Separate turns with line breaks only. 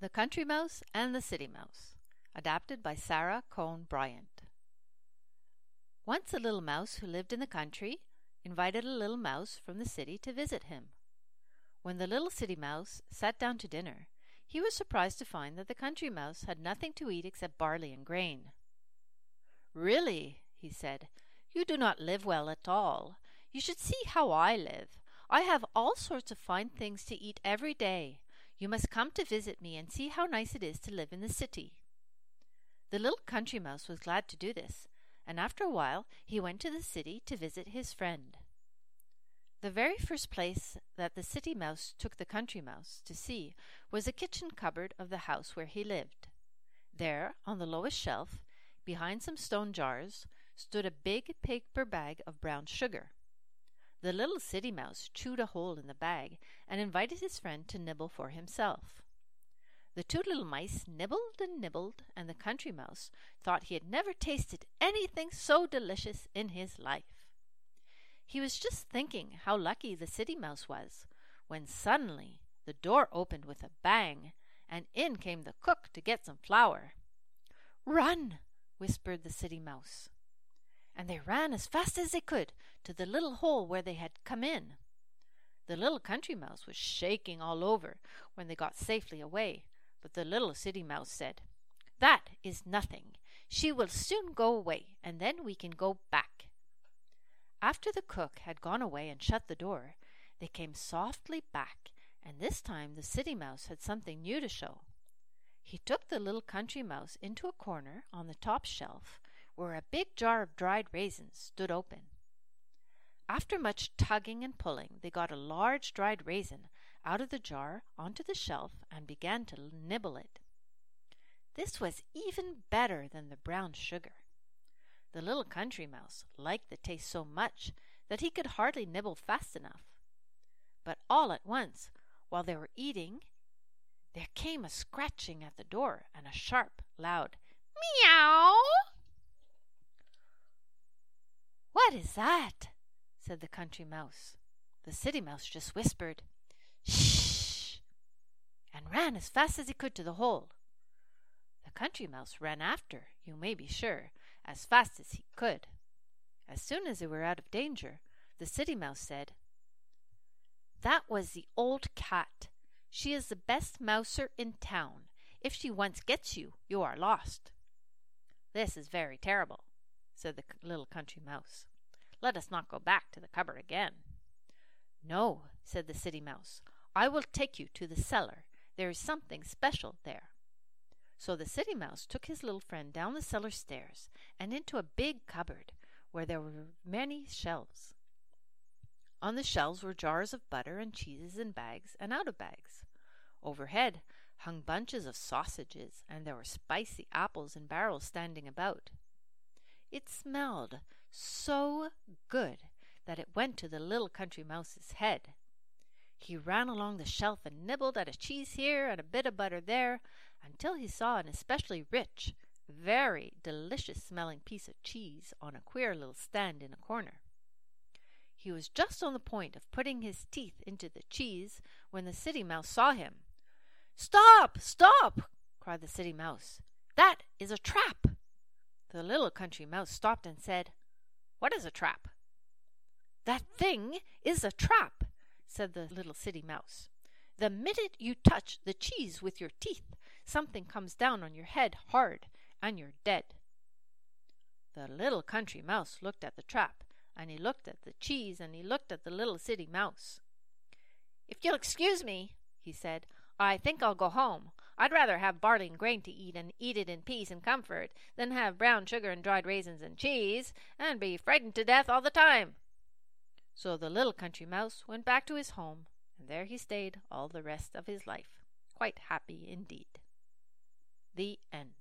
The Country Mouse and the City Mouse, adapted by Sarah Cohn Bryant. Once a little mouse who lived in the country invited a little mouse from the city to visit him. When the little city mouse sat down to dinner, he was surprised to find that the country mouse had nothing to eat except barley and grain. "Really," he said, "you do not live well at all. You should see how I live. I have all sorts of fine things to eat every day. You must come to visit me and see how nice it is to live in the city." The little country mouse was glad to do this, and after a while he went to the city to visit his friend. The very first place that the city mouse took the country mouse to see was the kitchen cupboard of the house where he lived. There, on the lowest shelf, behind some stone jars, stood a big paper bag of brown sugar. The little city mouse chewed a hole in the bag and invited his friend to nibble for himself. The two little mice nibbled, and the country mouse thought he had never tasted anything so delicious in his life. He was just thinking how lucky the city mouse was, when suddenly the door opened with a bang, and in came the cook to get some flour. "Run!" whispered the city mouse. And they ran as fast as they could to the little hole where they had come in. The little country mouse was shaking all over when they got safely away, but the little city mouse said, "That is nothing. She will soon go away, and then we can go back." After the cook had gone away and shut the door, they came softly back, and this time the city mouse had something new to show. He took the little country mouse into a corner on the top shelf, where a big jar of dried raisins stood open. After much tugging and pulling, they got a large dried raisin out of the jar onto the shelf and began to nibble it. This was even better than the brown sugar. The little country mouse liked the taste so much that he could hardly nibble fast enough. But all at once, while they were eating, there came a scratching at the door and a sharp, loud meow. "What is that?" said the country mouse. The city mouse just whispered, "Shh!" and ran as fast as he could to the hole. The country mouse ran after, you may be sure, as fast as he could. As soon as they were out of danger, the city mouse said, "That was the old cat. She is the best mouser in town. If she once gets you, you are lost." "This is very terrible," said the little country mouse. "Let us not go back to the cupboard again." "No," said the city mouse. "I will take you to the cellar. There is something special there." So the city mouse took his little friend down the cellar stairs and into a big cupboard where there were many shelves. On the shelves were jars of butter and cheeses in bags and out of bags. Overhead hung bunches of sausages, and there were spicy apples in barrels standing about. It smelled so good that it went to the little country mouse's head. He ran along the shelf and nibbled at a cheese here and a bit of butter there, until he saw an especially rich, very delicious-smelling piece of cheese on a queer little stand in a corner. He was just on the point of putting his teeth into the cheese when the city mouse saw him. "Stop! Stop!" cried the city mouse. "That is a trap!" The little country mouse stopped and said, "What is a trap?" "That thing is a trap," said the little city mouse. "The minute you touch the cheese with your teeth, something comes down on your head hard, and you're dead." The little country mouse looked at the trap, and he looked at the cheese, and he looked at the little city mouse. "If you'll excuse me," he said, "I think I'll go home. I'd rather have barley and grain to eat and eat it in peace and comfort than have brown sugar and dried raisins and cheese and be frightened to death all the time." So the little country mouse went back to his home, and there he stayed all the rest of his life, quite happy indeed. The end.